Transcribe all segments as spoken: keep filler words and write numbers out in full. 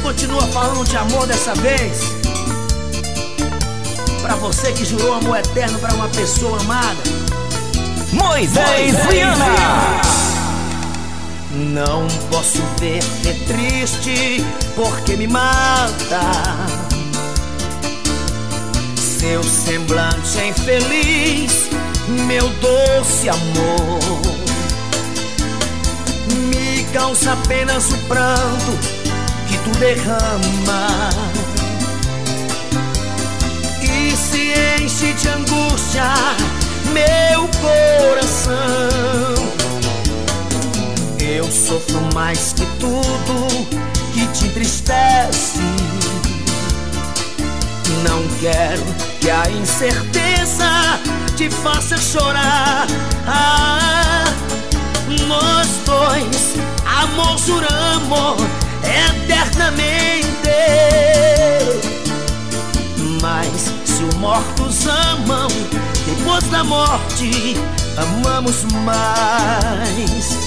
continua falando de amor dessa vez. Pra você que jurou amor eterno pra uma pessoa amada, Moisés Viana. Não posso ver-te triste porque me mata seu semblante é infeliz, meu doce amor. Me causa apenas o pranto que tu derrama e se enche de angústia meu coração. Eu sofro mais que tudo que te entristece. Não quero que a incerteza te faça chorar. Ah, nós dois, amor, juramos eternamente. Mas se os mortos amam, depois da morte amamos mais.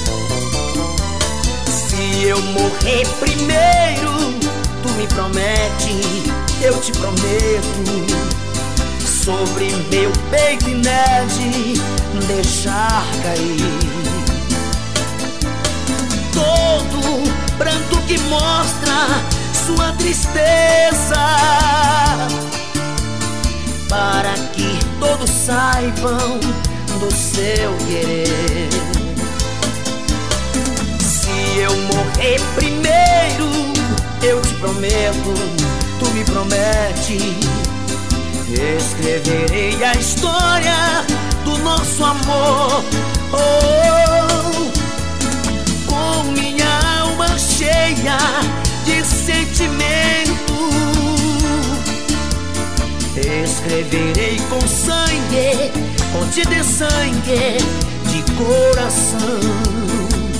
Se eu morrer primeiro, tu me promete, eu te prometo, sobre meu peito inerte deixar cair todo pranto que mostra sua tristeza, para que todos saibam do seu querer. Se eu morrer primeiro, eu te prometo, tu me promete, escreverei a história do nosso amor. Oh, com minha alma cheia de sentimento, escreverei com sangue, com tinta de sangue de coração.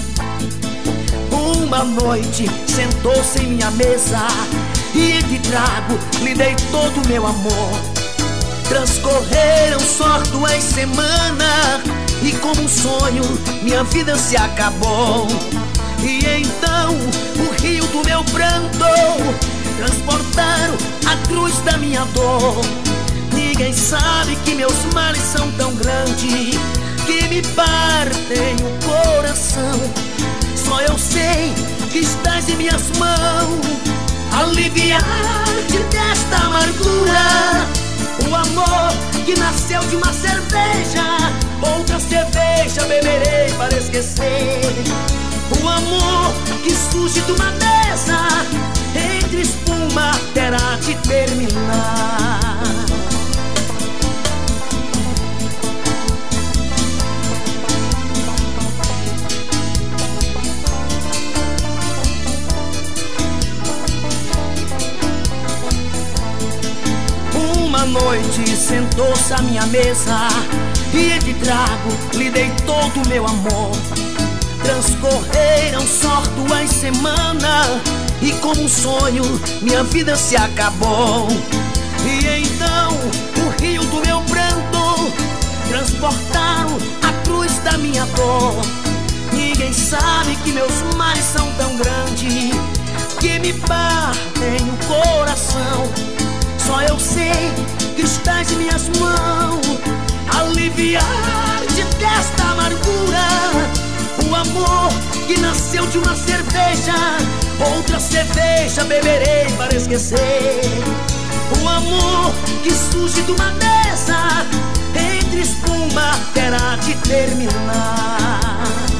Uma noite sentou-se em minha mesa e de trago lhe dei todo o meu amor. Transcorreram só duas semanas e como um sonho minha vida se acabou. E então o rio do meu pranto transportaram a cruz da minha dor. Ninguém sabe que meus males são tão grandes que me partem o coração. Só eu sei que estás em minhas mãos, aliviar-te desta amargura. O amor que nasceu de uma cerveja, outra cerveja beberei para esquecer. O amor que surge de uma mesa, entre espuma terá de terminar. Uma noite sentou-se à minha mesa e de trago lhe dei todo o meu amor. Transcorreram só duas semanas e como um sonho minha vida se acabou. E então o rio do meu pranto transportaram a cruz da minha dor. Ninguém sabe que meus males são tão grandes que me partem o coração. Só eu sei que estás em minhas mãos, aliviar-te desta amargura. O amor que nasceu de uma cerveja, outra cerveja beberei para esquecer. O amor que surge de uma mesa, entre espuma terá de terminar.